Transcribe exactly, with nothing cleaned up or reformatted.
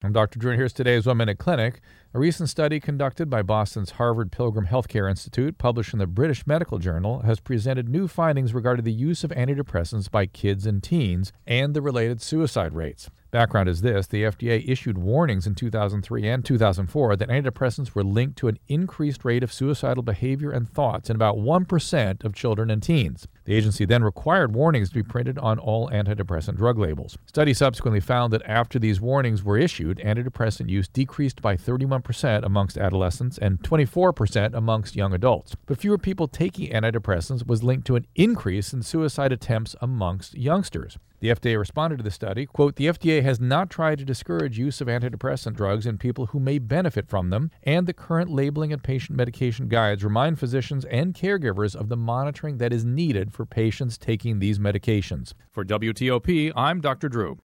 I'm Doctor Drew, and here's today's One Minute Clinic. A recent study conducted by Boston's Harvard Pilgrim Healthcare Institute, published in the British Medical Journal, has presented new findings regarding the use of antidepressants by kids and teens and the related suicide rates. Background is this: the F D A issued warnings in two thousand three and two thousand four that antidepressants were linked to an increased rate of suicidal behavior and thoughts in about one percent of children and teens. The agency then required warnings to be printed on all antidepressant drug labels. Studies subsequently found that after these warnings were issued, antidepressant use decreased by thirty-one percent amongst adolescents and twenty-four percent amongst young adults. But fewer people taking antidepressants was linked to an increase in suicide attempts amongst youngsters. The F D A responded to the study, quote, "The F D A has not tried to discourage use of antidepressant drugs in people who may benefit from them, and the current labeling and patient medication guides remind physicians and caregivers of the monitoring that is needed for patients taking these medications." For W T O P, I'm Doctor Drew.